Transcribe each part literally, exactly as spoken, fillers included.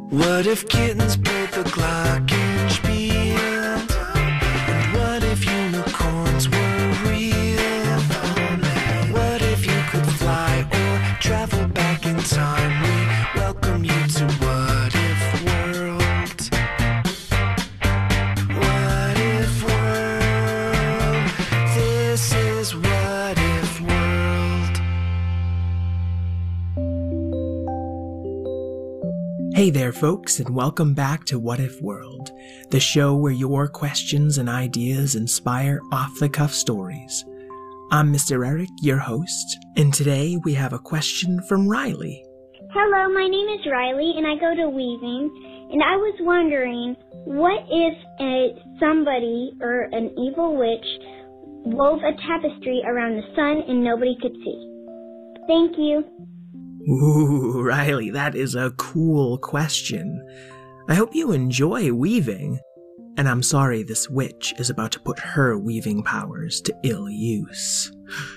What if kittens played the glockenspiel? And what if unicorns were real? What if you could fly or travel back in time? We welcome you to What If World. What If World? This is What If World. Hey there, folks, and welcome back to What If World, the show where your questions and ideas inspire off-the-cuff stories. I'm Mister Eric, your host, and today we have a question from Riley. Hello, my name is Riley, and I go to Weaving, and I was wondering, what if a, somebody or an evil witch wove a tapestry around the sun and nobody could see? Thank you. Ooh, Riley, that is a cool question. I hope you enjoy weaving. And I'm sorry this witch is about to put her weaving powers to ill use.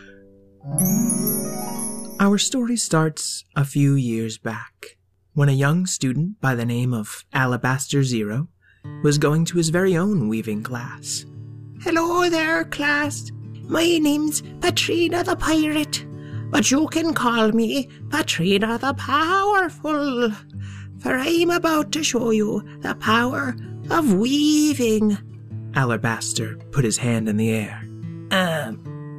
Our story starts a few years back, when a young student by the name of Alabaster Zero was going to his very own weaving class. Hello there, class. My name's Patrina the Pirate. But you can call me Patrina the Powerful, for I'm about to show you the power of weaving. Alabaster put his hand in the air. Uh,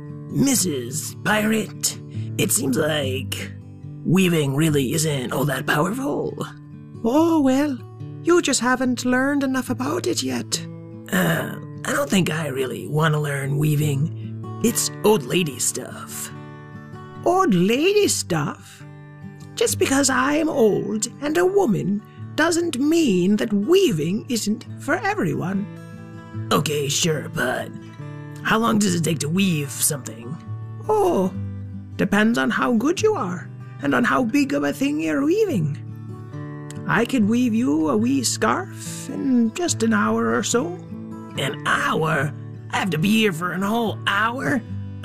Missus Pirate, it seems like weaving really isn't all that powerful. Oh, well, you just haven't learned enough about it yet. Uh, I don't think I really want to learn weaving. It's old lady stuff. Old lady stuff? Just because I'm old and a woman doesn't mean that weaving isn't for everyone. Okay, sure, but how long does it take to weave something? Oh, depends on how good you are and on how big of a thing you're weaving. I could weave you a wee scarf in just an hour or so. An hour? I have to be here for an whole hour?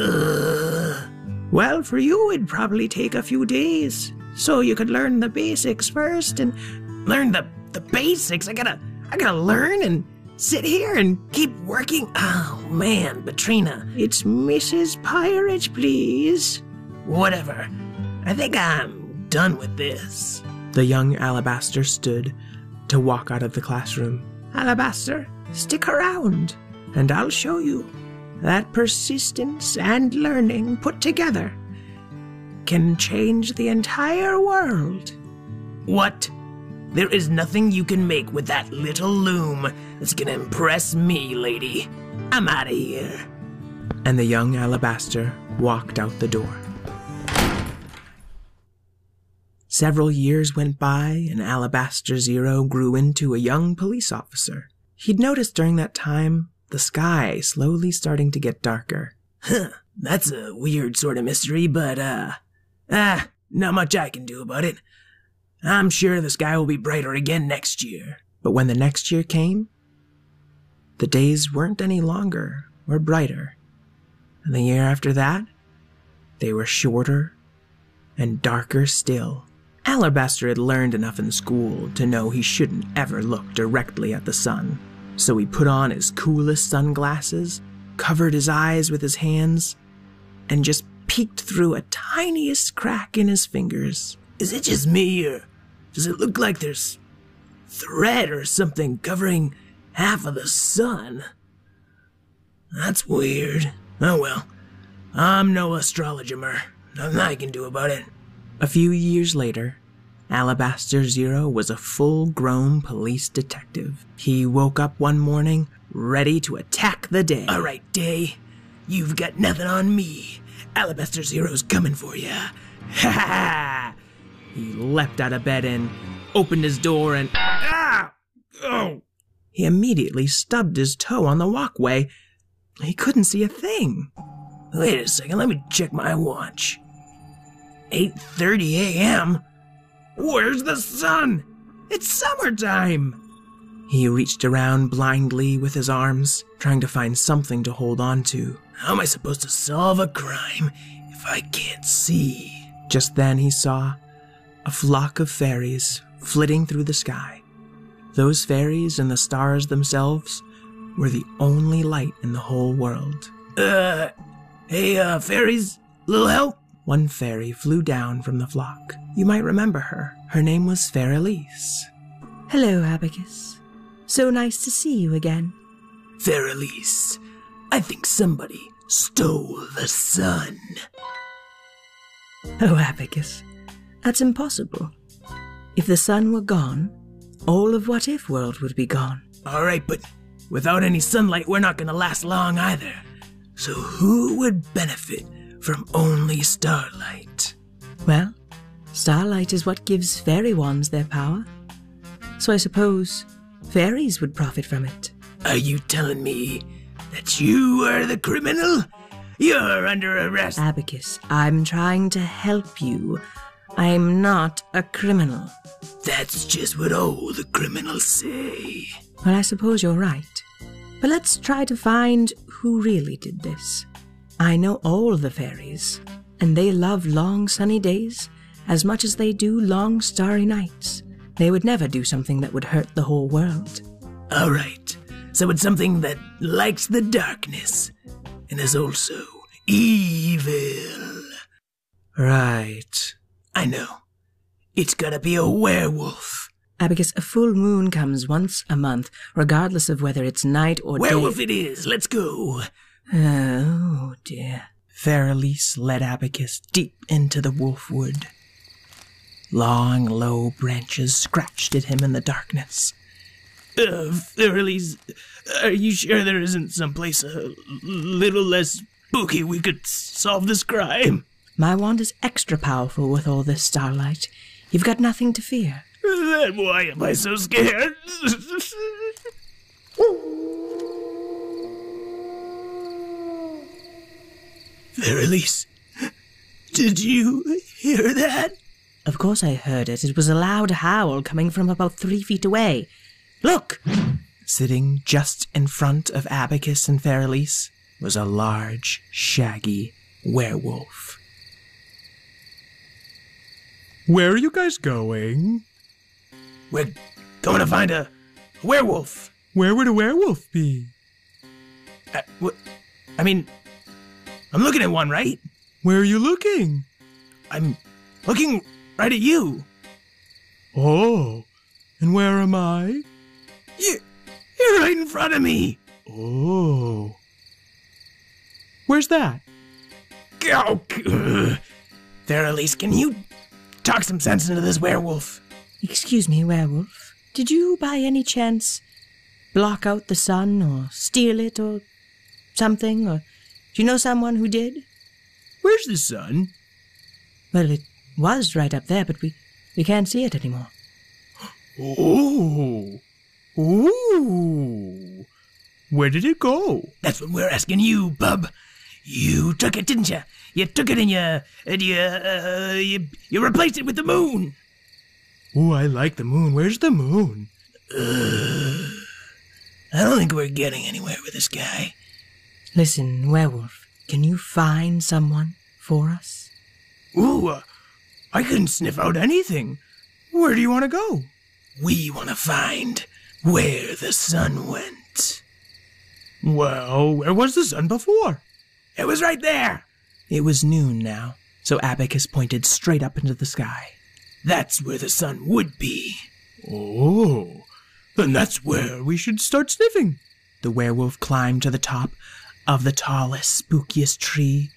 Ugh. Well, for you, it'd probably take a few days, so you could learn the basics first and learn the, the basics. I gotta, I gotta learn and sit here and keep working. Oh, man, Patrina. It's Missus Pirate, please. Whatever. I think I'm done with this. The young Alabaster stood to walk out of the classroom. Alabaster, stick around, and I'll show you that persistence and learning put together can change the entire world. What? There is nothing you can make with that little loom that's gonna impress me, lady. I'm out of here. And the young Alabaster walked out the door. Several years went by, and Alabaster Zero grew into a young police officer. He'd noticed during that time the sky slowly starting to get darker. Huh, that's a weird sort of mystery, but, uh, ah, not much I can do about it. I'm sure the sky will be brighter again next year. But when the next year came, the days weren't any longer or brighter. And the year after that, they were shorter and darker still. Alabaster had learned enough in school to know he shouldn't ever look directly at the sun. So he put on his coolest sunglasses, covered his eyes with his hands, and just peeked through a tiniest crack in his fingers. Is it just me, or does it look like there's thread or something covering half of the sun? That's weird. Oh well, I'm no astrologer. Nothing I can do about it. A few years later, Alabaster Zero was a full-grown police detective. He woke up one morning, ready to attack the day. All right, day, you've got nothing on me. Alabaster Zero's coming for you. Ha ha! He leapt out of bed and opened his door and... Ah! Oh! He immediately stubbed his toe on the walkway. He couldn't see a thing. Wait a second, let me check my watch. eight thirty a.m.? Where's the sun? It's summertime! He reached around blindly with his arms, trying to find something to hold on to. How am I supposed to solve a crime if I can't see? Just then he saw a flock of fairies flitting through the sky. Those fairies and the stars themselves were the only light in the whole world. Uh, hey, uh, fairies, little help? One fairy flew down from the flock. You might remember her. Her name was Fairelise. Hello, Abacus. So nice to see you again. Fairelise, I think somebody stole the sun. Oh, Abacus, that's impossible. If the sun were gone, all of What If World would be gone. All right, but without any sunlight, we're not going to last long either. So who would benefit from only starlight? Well, starlight is what gives fairy wands their power. So I suppose fairies would profit from it. Are you telling me that you are the criminal? You're under arrest. Abacus, I'm trying to help you. I'm not a criminal. That's just what all the criminals say. Well, I suppose you're right. But let's try to find who really did this. I know all the fairies, and they love long sunny days as much as they do long starry nights. They would never do something that would hurt the whole world. All right, so it's something that likes the darkness and is also evil. Right. I know. It's gotta be a werewolf. Abacus, a full moon comes once a month, regardless of whether it's night or Werewolf day. it is, let's go. Oh, dear. Fairelise led Abacus deep into the wolf wood. Long, low branches scratched at him in the darkness. Uh, Fairelise, are you sure there isn't someplace a little less spooky we could solve this crime? My wand is extra powerful with all this starlight. You've got nothing to fear. Then why am I so scared? Fairelise, did you hear that? Of course I heard it. It was a loud howl coming from about three feet away. Look! Sitting just in front of Abacus and Fairelise was a large, shaggy werewolf. Where are you guys going? We're going to find a werewolf. Where would a werewolf be? Uh, wh- I mean, I'm looking at one, right? Where are you looking? I'm looking right at you. Oh, and where am I? You, you're right in front of me. Oh. Where's that? Oh, Fairelise, can you talk some sense into this werewolf? Excuse me, werewolf. Did you, by any chance, block out the sun or steal it or something? Or do you know someone who did? Where's the sun? Well, it was right up there, but we, we can't see it anymore. Oh. Ooh. Where did it go? That's what we're asking you, bub. You took it, didn't you? You took it and you and you uh, you, you replaced it with the moon. Ooh, I like the moon. Where's the moon? Uh, I don't think we're getting anywhere with this guy. Listen, werewolf, can you find someone for us? Ooh, uh, I couldn't sniff out anything. Where do you want to go? We want to find where the sun went. Well, where was the sun before? It was right there. It was noon now, so Abacus pointed straight up into the sky. That's where the sun would be. Oh, then that's where we should start sniffing. The werewolf climbed to the top of the tallest, spookiest tree.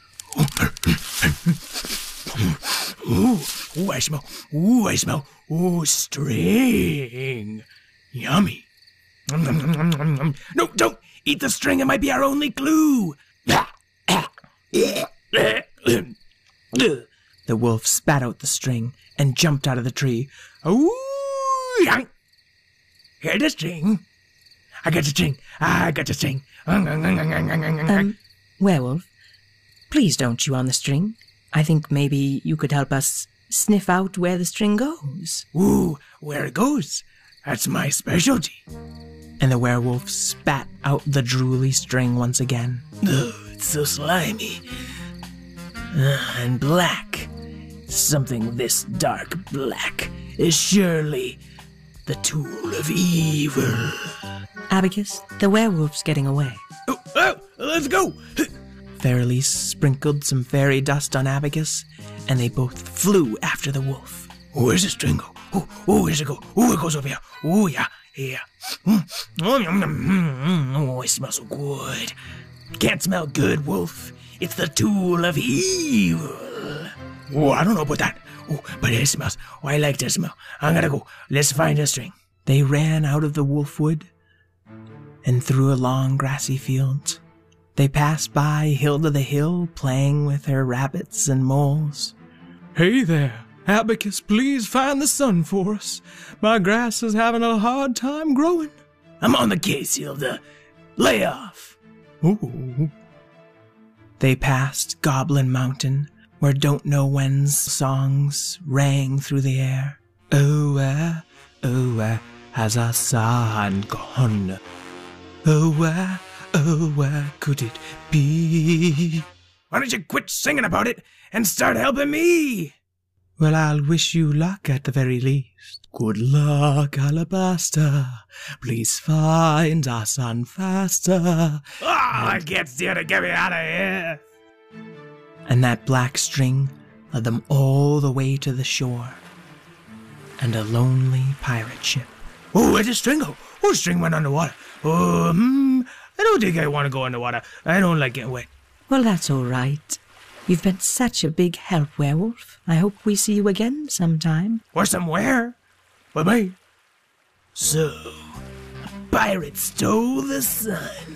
Ooh, ooh, I smell, ooh, I smell, ooh, string. Yummy. No, don't eat the string. It might be our only clue. The wolf spat out the string and jumped out of the tree. Ooh, yank. Hear the string? I got the string. I got the string. Um, werewolf, please don't chew on the string. I think maybe you could help us sniff out where the string goes. Ooh, where it goes. That's my specialty. And the werewolf spat out the drooly string once again. Ugh, it's so slimy. Uh, and black. Something this dark black is surely the tool of evil. Abacus, the werewolf's getting away. Oh, oh, let's go! Fairlies sprinkled some fairy dust on Abacus, and they both flew after the wolf. Oh, where's the string go? Oh, oh, where's it go? Oh, it goes over here. Oh, yeah, yeah. Mm. Oh, yum, yum, mm, mm. Oh, it smells so good. Can't smell good, wolf. It's the tool of evil. Oh, I don't know about that. Oh, but it smells. Oh, I like that smell. I'm gonna go. Let's find a string. They ran out of the wolf wood and through a long grassy field. They passed by Hilda the Hill, playing with her rabbits and moles. Hey there, Abacus, please find the sun for us. My grass is having a hard time growing. I'm on the case, Hilda. Lay off. Ooh. They passed Goblin Mountain, where Don't Know When's songs rang through the air. Oh, where, oh, where has our sun gone? Oh, where, oh, where could it be? Why don't you quit singing about it and start helping me? Well, I'll wish you luck at the very least. Good luck, Alabaster. Please find our sun faster. Oh, I can't steer to get me out of here. And that black string led them all the way to the shore and a lonely pirate ship. Oh, where'd the string go? Oh, the string went underwater. Oh, hmm, I don't think I want to go underwater. I don't like getting wet. Well, that's all right. You've been such a big help, werewolf. I hope we see you again sometime. Or somewhere. Bye-bye. So, a pirate stole the sun.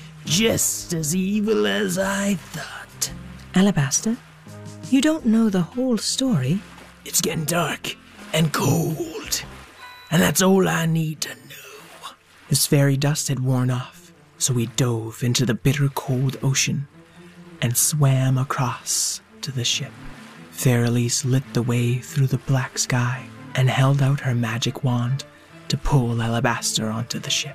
Just as evil as I thought. Alabaster, you don't know the whole story. It's getting dark and cold. And that's all I need to know. His fairy dust had worn off, so he dove into the bitter cold ocean and swam across to the ship. Fairlies lit the way through the black sky and held out her magic wand to pull Alabaster onto the ship.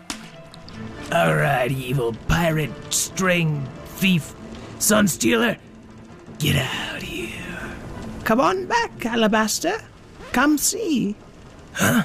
All right, evil pirate, string, thief, sun stealer, get out here. Come on back, Alabaster. Come see. Huh?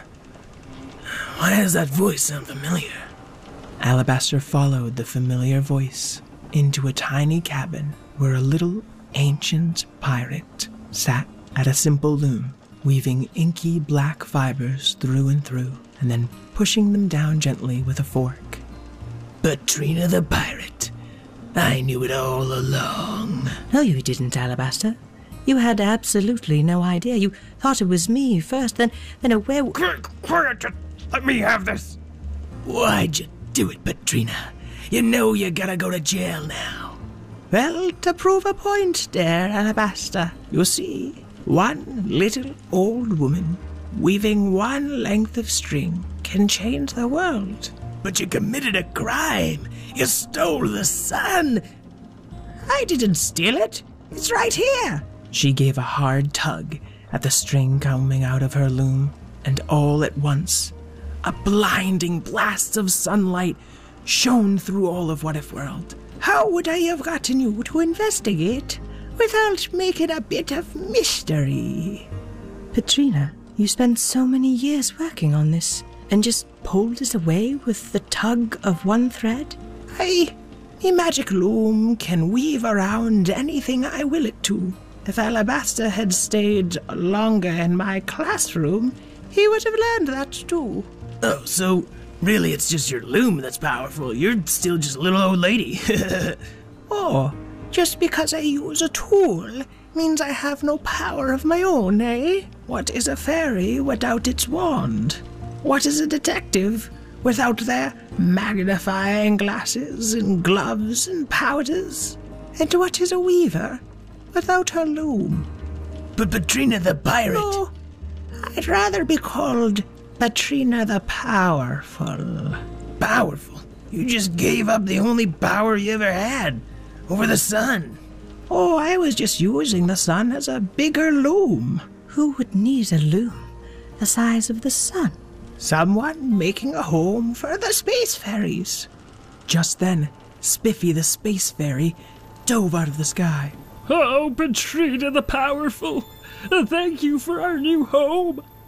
Why does that voice sound familiar? Alabaster followed the familiar voice into a tiny cabin where a little ancient pirate sat at a simple loom, weaving inky black fibers through and through, and then pushing them down gently with a fork. Patrina the pirate. I knew it all along. No, you didn't, Alabaster. You had absolutely no idea. You thought it was me first, then then a werewolf. Quick, quiet, just let me have this. Why'd you do it, Patrina? You know you gotta go to jail now. Well, to prove a point there, Alabaster, you see, one little old woman weaving one length of string can change the world. But you committed a crime. You stole the sun. I didn't steal it. It's right here. She gave a hard tug at the string coming out of her loom, and all at once, a blinding blast of sunlight shone through all of What If World. How would I have gotten you to investigate without making a bit of mystery? Patrina, you spent so many years working on this and just pulled it away with the tug of one thread? I, my magic loom can weave around anything I will it to. If Alabaster had stayed longer in my classroom, he would have learned that too. Oh, so really it's just your loom that's powerful. You're still just a little old lady. Oh, just because I use a tool means I have no power of my own, eh? What is a fairy without its wand? What is a detective without their magnifying glasses and gloves and powders? And what is a weaver without her loom? But Patrina the pirate... No, I'd rather be called Patrina the Powerful. Powerful? You just gave up the only power you ever had over the sun. Oh, I was just using the sun as a bigger loom. Who would need a loom the size of the sun? Someone making a home for the space fairies. Just then, Spiffy the space fairy dove out of the sky. Oh, Patrina the Powerful, thank you for our new home.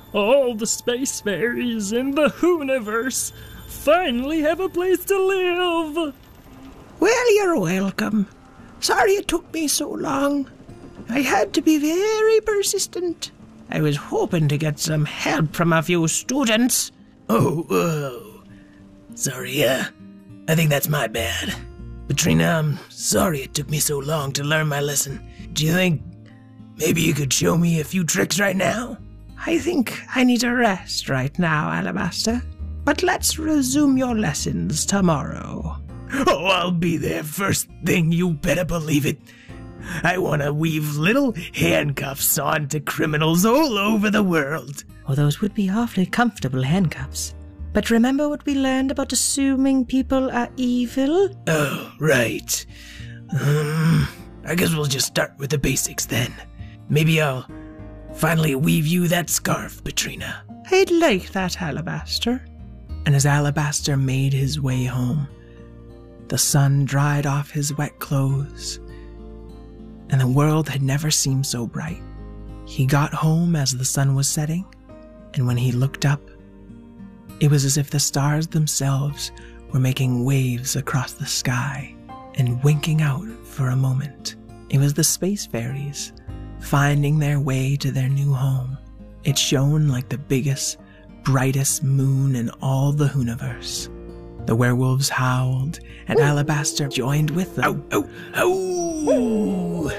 all the space fairies in the Hooniverse finally have a place to live. Well, you're welcome. Sorry it took me so long. I had to be very persistent. I was hoping to get some help from a few students. Oh, oh. Sorry, uh, I think that's my bad. Petrina, I'm sorry it took me so long to learn my lesson. Do you think maybe you could show me a few tricks right now? I think I need a rest right now, Alabaster. But let's resume your lessons tomorrow. Oh, I'll be there first thing, you better believe it. I want to weave little handcuffs onto criminals all over the world. Oh, those would be awfully comfortable handcuffs. But remember what we learned about assuming people are evil? Oh, right. Um, I guess we'll just start with the basics then. Maybe I'll finally weave you that scarf, Petrina. I'd like that, Alabaster. And as Alabaster made his way home, the sun dried off his wet clothes, and the world had never seemed so bright. He got home as the sun was setting, and when he looked up, it was as if the stars themselves were making waves across the sky and winking out for a moment. It was the space fairies finding their way to their new home. It shone like the biggest, brightest moon in all the Hooniverse. The werewolves howled, and Alabaster joined with them. Ow, ow,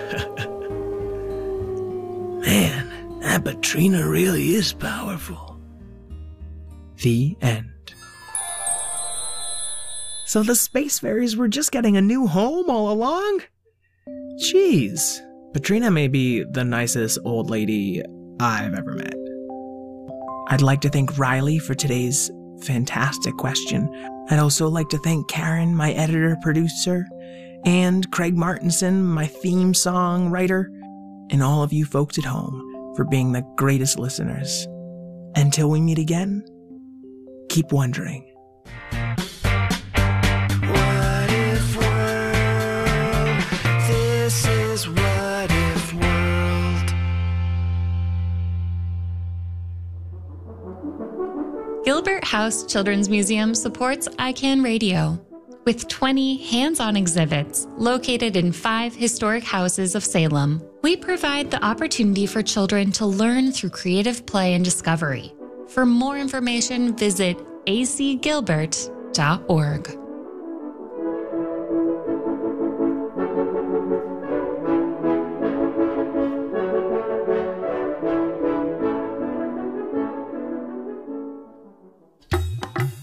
ow! Man, that Petrina really is powerful. The end. So the space fairies were just getting a new home all along? Jeez, Petrina may be the nicest old lady I've ever met. I'd like to thank Riley for today's fantastic question. I'd also like to thank Karen, my editor-producer, and Craig Martinson, my theme song writer, and all of you folks at home for being the greatest listeners. Until we meet again, keep wondering. What if world? This is What If World. Gilbert House Children's Museum supports I CAN Radio with twenty hands-on exhibits located in five historic houses of Salem. We provide the opportunity for children to learn through creative play and discovery. For more information, visit a c gilbert dot org.